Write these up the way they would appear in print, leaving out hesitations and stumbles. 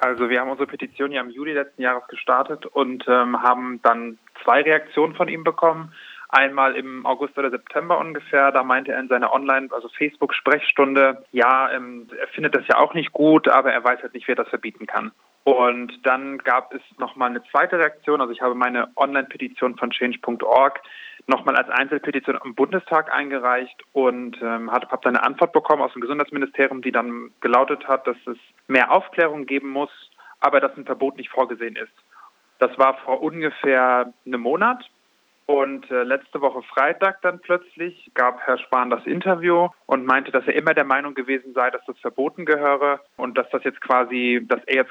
Also wir haben unsere Petition ja im Juli letzten Jahres gestartet und haben dann 2 Reaktionen von ihm bekommen. Einmal im August oder September ungefähr, da meinte er in seiner Facebook-Sprechstunde, ja, er findet das ja auch nicht gut, aber er weiß halt nicht, wer das verbieten kann. Und dann gab es nochmal eine zweite Reaktion, also ich habe meine Online-Petition von change.org nochmal als Einzelpetition im Bundestag eingereicht und habe dann eine Antwort bekommen aus dem Gesundheitsministerium, die dann gelautet hat, dass es mehr Aufklärung geben muss, aber dass ein Verbot nicht vorgesehen ist. Das war vor ungefähr einem Monat. Und letzte Woche Freitag dann plötzlich gab Herr Spahn das Interview und meinte, dass er immer der Meinung gewesen sei, dass das verboten gehöre und dass er jetzt quasi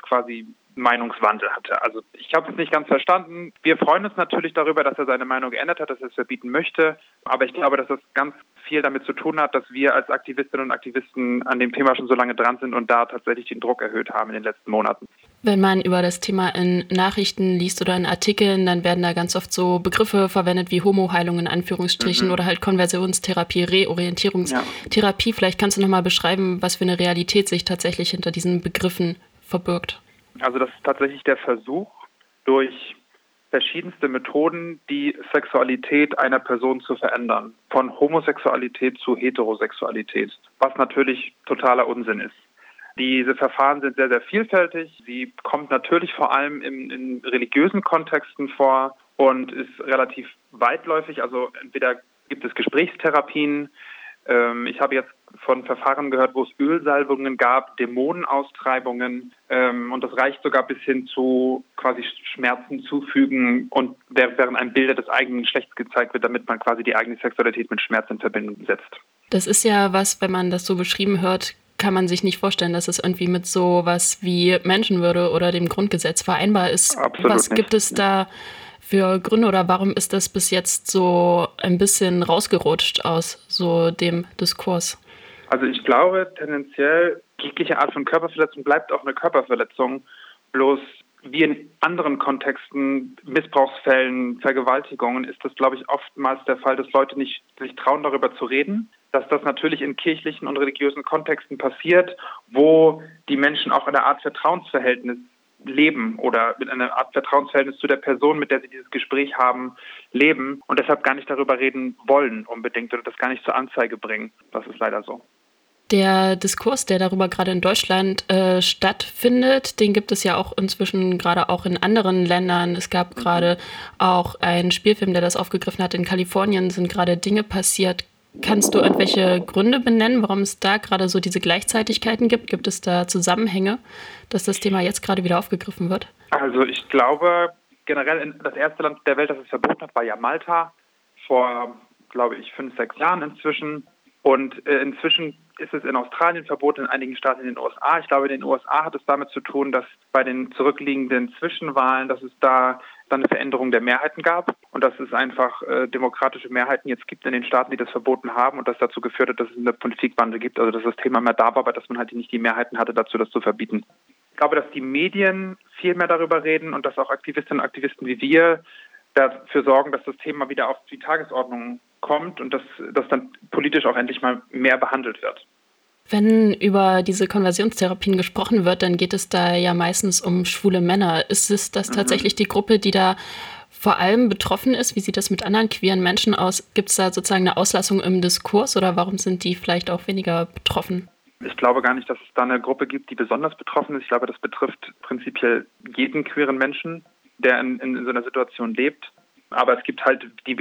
Meinungswandel hatte. Also ich habe es nicht ganz verstanden. Wir freuen uns natürlich darüber, dass er seine Meinung geändert hat, dass er es verbieten möchte. Aber ich glaube, dass das ganz viel damit zu tun hat, dass wir als Aktivistinnen und Aktivisten an dem Thema schon so lange dran sind und da tatsächlich den Druck erhöht haben in den letzten Monaten. Wenn man über das Thema in Nachrichten liest oder in Artikeln, dann werden da ganz oft so Begriffe verwendet wie Homo-Heilung in Anführungsstrichen oder halt Konversionstherapie, Reorientierungstherapie. Vielleicht kannst du nochmal beschreiben, was für eine Realität sich tatsächlich hinter diesen Begriffen verbirgt. Also das ist tatsächlich der Versuch, durch verschiedenste Methoden die Sexualität einer Person zu verändern. Von Homosexualität zu Heterosexualität, was natürlich totaler Unsinn ist. Diese Verfahren sind sehr, sehr vielfältig. Sie kommt natürlich vor allem in religiösen Kontexten vor und ist relativ weitläufig. Also entweder gibt es Gesprächstherapien. Ich habe jetzt von Verfahren gehört, wo es Ölsalbungen gab, Dämonenaustreibungen. Und das reicht sogar bis hin zu quasi Schmerzen zufügen und während ein Bilder des eigenen Geschlechts gezeigt wird, damit man quasi die eigene Sexualität mit Schmerz in Verbindung setzt. Das ist ja was, wenn man das so beschrieben hört, kann man sich nicht vorstellen, dass es irgendwie mit so was wie Menschenwürde oder dem Grundgesetz vereinbar ist. Absolut was gibt es da für Gründe oder warum ist das bis jetzt so ein bisschen rausgerutscht aus so dem Diskurs? Also ich glaube tendenziell, jegliche Art von Körperverletzung bleibt auch eine Körperverletzung, bloß wie in anderen Kontexten, Missbrauchsfällen, Vergewaltigungen, ist das, glaube ich, oftmals der Fall, dass Leute nicht sich trauen, darüber zu reden. Dass das natürlich in kirchlichen und religiösen Kontexten passiert, wo die Menschen auch in einer Art Vertrauensverhältnis leben oder mit einer Art Vertrauensverhältnis zu der Person, mit der sie dieses Gespräch haben, leben und deshalb gar nicht darüber reden wollen unbedingt oder das gar nicht zur Anzeige bringen. Das ist leider so. Der Diskurs, der darüber gerade in Deutschland stattfindet, den gibt es ja auch inzwischen gerade auch in anderen Ländern. Es gab gerade auch einen Spielfilm, der das aufgegriffen hat. In Kalifornien sind gerade Dinge passiert. Kannst du irgendwelche Gründe benennen, warum es da gerade so diese Gleichzeitigkeiten gibt? Gibt es da Zusammenhänge, dass das Thema jetzt gerade wieder aufgegriffen wird? Also ich glaube, generell das erste Land der Welt, das es verboten hat, war ja Malta. Vor, glaube ich, 5-6 Jahren inzwischen. Und inzwischen ist es in Australien verboten, in einigen Staaten in den USA. Ich glaube, in den USA hat es damit zu tun, dass bei den zurückliegenden Zwischenwahlen, dass es da dann eine Veränderung der Mehrheiten gab und dass es einfach demokratische Mehrheiten jetzt gibt in den Staaten, die das verboten haben und das dazu geführt hat, dass es eine Politikwandel gibt, also dass das Thema mehr da war, aber dass man halt nicht die Mehrheiten hatte dazu, das zu verbieten. Ich glaube, dass die Medien viel mehr darüber reden und dass auch Aktivistinnen und Aktivisten wie wir dafür sorgen, dass das Thema wieder auf die Tagesordnung kommt und dass das dann politisch auch endlich mal mehr behandelt wird. Wenn über diese Konversionstherapien gesprochen wird, dann geht es da ja meistens um schwule Männer. Ist es das tatsächlich die Gruppe, die da vor allem betroffen ist? Wie sieht das mit anderen queeren Menschen aus? Gibt es da sozusagen eine Auslassung im Diskurs oder warum sind die vielleicht auch weniger betroffen? Ich glaube gar nicht, dass es da eine Gruppe gibt, die besonders betroffen ist. Ich glaube, das betrifft prinzipiell jeden queeren Menschen, der in so einer Situation lebt. Aber es gibt halt sehr,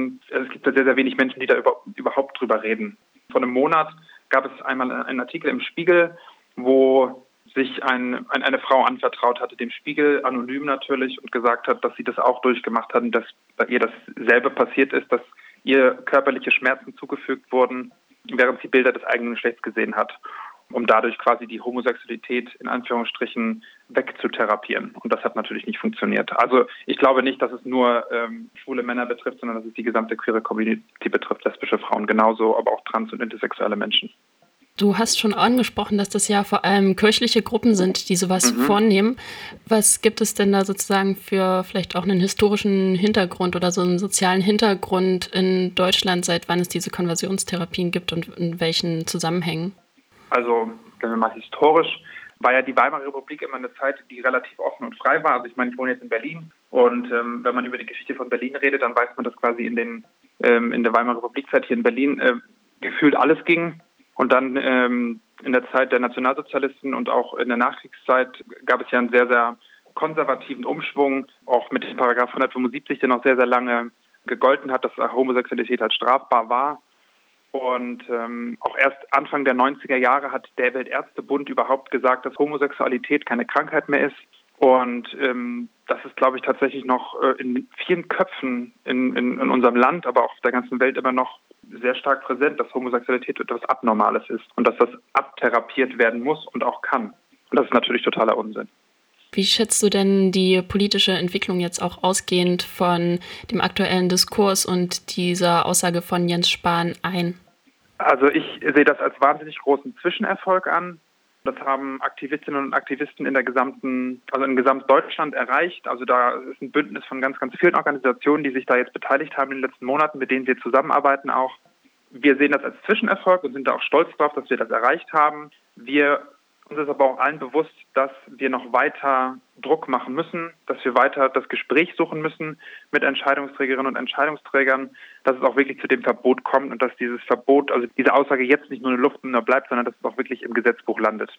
sehr wenig Menschen, die da überhaupt drüber reden. Vor einem Monat gab es einmal einen Artikel im Spiegel, wo sich eine Frau anvertraut hatte, dem Spiegel, anonym natürlich, und gesagt hat, dass sie das auch durchgemacht hat und dass bei ihr dasselbe passiert ist, dass ihr körperliche Schmerzen zugefügt wurden, während sie Bilder des eigenen Geschlechts gesehen hat, um dadurch quasi die Homosexualität in Anführungsstrichen wegzutherapieren. Und das hat natürlich nicht funktioniert. Also ich glaube nicht, dass es nur schwule Männer betrifft, sondern dass es die gesamte queere Community betrifft, lesbische Frauen genauso, aber auch trans- und intersexuelle Menschen. Du hast schon angesprochen, dass das ja vor allem kirchliche Gruppen sind, die sowas vornehmen. Was gibt es denn da sozusagen für vielleicht auch einen historischen Hintergrund oder so einen sozialen Hintergrund in Deutschland, seit wann es diese Konversionstherapien gibt und in welchen Zusammenhängen? Also, wenn wir mal historisch war ja die Weimarer Republik immer eine Zeit, die relativ offen und frei war. Also ich meine, ich wohne jetzt in Berlin und wenn man über die Geschichte von Berlin redet, dann weiß man, dass quasi in der Weimarer Republikzeit hier in Berlin gefühlt alles ging. Und dann in der Zeit der Nationalsozialisten und auch in der Nachkriegszeit gab es ja einen sehr, sehr konservativen Umschwung, auch mit dem Paragraph 175, der noch sehr, sehr lange gegolten hat, dass Homosexualität halt strafbar war. Und auch erst Anfang der 90er Jahre hat der Weltärztebund überhaupt gesagt, dass Homosexualität keine Krankheit mehr ist. Und das ist, glaube ich, tatsächlich noch in vielen Köpfen in unserem Land, aber auch auf der ganzen Welt immer noch sehr stark präsent, dass Homosexualität etwas Abnormales ist und dass das abtherapiert werden muss und auch kann. Und das ist natürlich totaler Unsinn. Wie schätzt du denn die politische Entwicklung jetzt auch ausgehend von dem aktuellen Diskurs und dieser Aussage von Jens Spahn ein? Also ich sehe das als wahnsinnig großen Zwischenerfolg an. Das haben Aktivistinnen und Aktivisten in Gesamtdeutschland erreicht. Also da ist ein Bündnis von ganz, ganz vielen Organisationen, die sich da jetzt beteiligt haben in den letzten Monaten, mit denen wir zusammenarbeiten auch. Wir sehen das als Zwischenerfolg und sind da auch stolz drauf, dass wir das erreicht haben. Uns ist aber auch allen bewusst, dass wir noch weiter Druck machen müssen, dass wir weiter das Gespräch suchen müssen mit Entscheidungsträgerinnen und Entscheidungsträgern, dass es auch wirklich zu dem Verbot kommt und dass dieses Verbot, also diese Aussage jetzt nicht nur eine Luftnummer bleibt, sondern dass es auch wirklich im Gesetzbuch landet.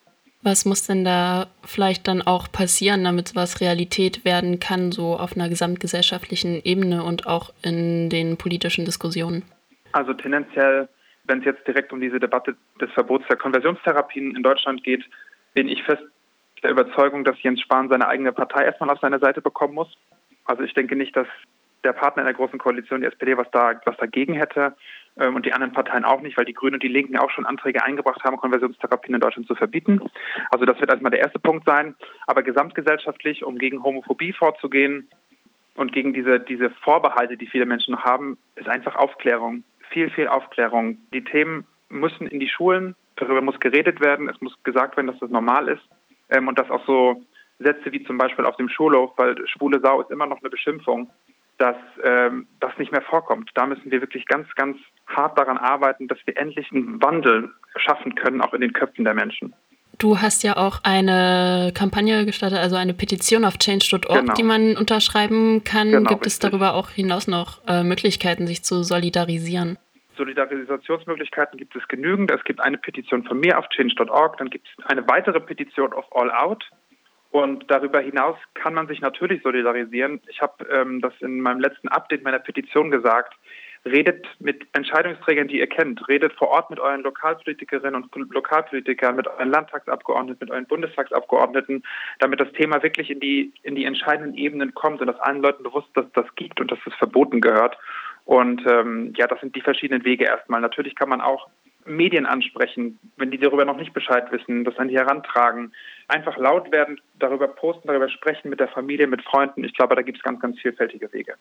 Was muss denn da vielleicht dann auch passieren, damit sowas Realität werden kann, so auf einer gesamtgesellschaftlichen Ebene und auch in den politischen Diskussionen? Also tendenziell, wenn es jetzt direkt um diese Debatte des Verbots der Konversionstherapien in Deutschland geht, bin ich fest der Überzeugung, dass Jens Spahn seine eigene Partei erstmal auf seine Seite bekommen muss. Also ich denke nicht, dass der Partner in der Großen Koalition, die SPD, was dagegen hätte und die anderen Parteien auch nicht, weil die Grünen und die Linken auch schon Anträge eingebracht haben, Konversionstherapien in Deutschland zu verbieten. Also das wird erstmal der erste Punkt sein. Aber gesamtgesellschaftlich, um gegen Homophobie vorzugehen und gegen diese Vorbehalte, die viele Menschen noch haben, ist einfach Aufklärung. Viel, viel Aufklärung. Die Themen müssen in die Schulen, darüber muss geredet werden, es muss gesagt werden, dass das normal ist und dass auch so Sätze wie zum Beispiel auf dem Schulhof, weil schwule Sau ist immer noch eine Beschimpfung, dass das nicht mehr vorkommt. Da müssen wir wirklich ganz, ganz hart daran arbeiten, dass wir endlich einen Wandel schaffen können, auch in den Köpfen der Menschen. Du hast ja auch eine Kampagne gestartet, also eine Petition auf change.org, genau, die man unterschreiben kann. Genau, gibt es darüber auch hinaus noch Möglichkeiten, sich zu solidarisieren? Solidarisationsmöglichkeiten gibt es genügend. Es gibt eine Petition von mir auf change.org, dann gibt es eine weitere Petition auf All Out. Und darüber hinaus kann man sich natürlich solidarisieren. Ich habe das in meinem letzten Update meiner Petition gesagt. Redet mit Entscheidungsträgern, die ihr kennt. Redet vor Ort mit euren Lokalpolitikerinnen und Lokalpolitikern, mit euren Landtagsabgeordneten, mit euren Bundestagsabgeordneten, damit das Thema wirklich in die entscheidenden Ebenen kommt und dass allen Leuten bewusst ist, dass das gibt und dass das verboten gehört. Und das sind die verschiedenen Wege erstmal. Natürlich kann man auch Medien ansprechen, wenn die darüber noch nicht Bescheid wissen, das an die herantragen. Einfach laut werden, darüber posten, darüber sprechen mit der Familie, mit Freunden. Ich glaube, da gibt es ganz, ganz vielfältige Wege.